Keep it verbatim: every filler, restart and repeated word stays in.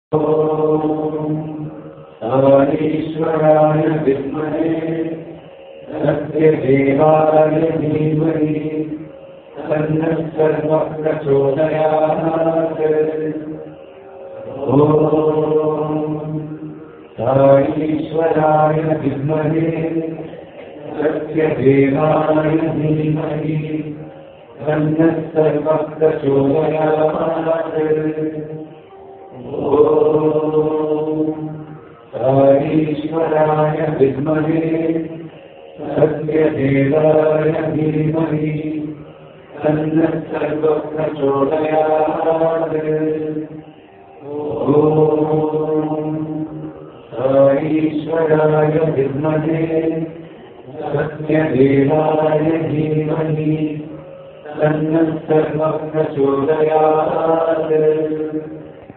ईश्वराय विद्महे सत्यदेवाय धीमहि तन्नः सर्वः प्रचोदयात्। ॐ ईश्वराय विद्महे सत्यदेवाय धीमहि तन्नः सर्वः प्रचोदयात्। ईश्वराय विद्महे सत्यदेवाय धीमहि तन्नः सर्वः प्रचोदयात्। ईश्वराय विद्महे सत्यदेवाय धीमहि तन्नः सर्वः प्रचोदयात्।